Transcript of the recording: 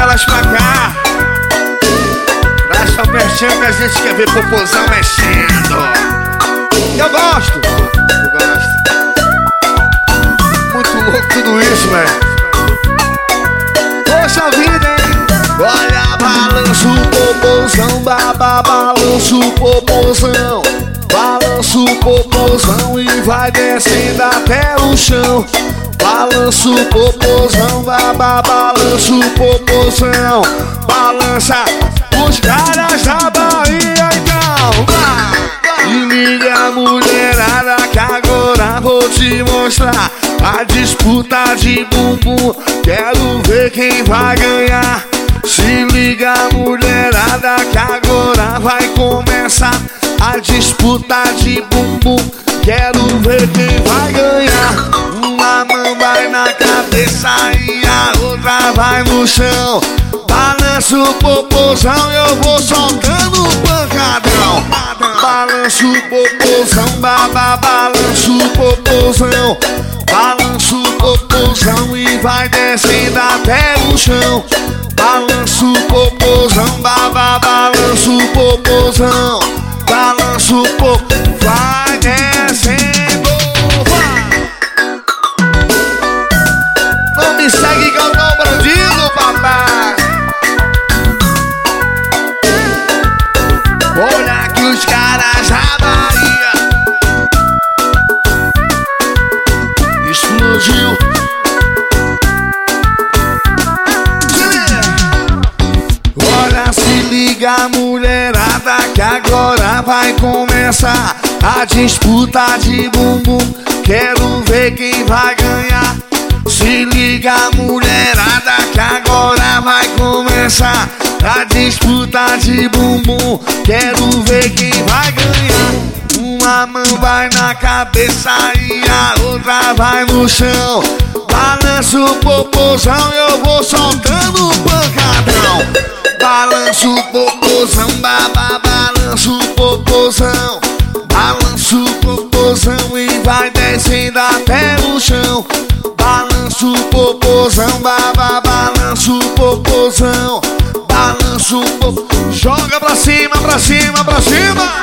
elas pra cá. Traz pra pertinho que a gente quer ver popozão mexendo. Eu gosto. Eu gosto. Muito louco tudo isso, velho. Poxa vida, hein? Olha, balança o popozão, balança o popozão. Balança o popozão e vai descendo até o chão. Balança o popozão, balança o popozão. Balança os caras da Bahia, então vai. E liga a mulherada que agora vou te mostrar a disputa de bumbum. Quero ver quem vai ganhar. Se liga a mulherada que agora vai começar a disputa de bumbum. Quero ver quem vai ganhar. Uma mão vai na cabeça e a outra vai no chão. Balança o popozão, eu vou soltando o pancadão. Balança o popozão, balança o popozão. Balança o popozão e vai descendo até o chão. Balança o popozão, balança o popozão. Balança o popozão, vai descendo, vai. Não me segue que eu tô bandido, papai. Olha que os caras da Bahia explodiu. Olha, se liga mulherada que agora vai começar a disputa de bumbum. Quero ver quem vai ganhar. Se liga mulherada que agora vai começar a disputa de bumbum. Quero ver quem vai ganhar. Uma mão vai na cabeça e a outra vai no chão. Balança o popozão, eu vou soltando o pancadão. Balança o popozão, balança o popozão. Balança o popozão e vai descendo até o chão. Balança o popozão, balança o popozão. Balança o popozão. Joga pra cima, pra cima, pra cima.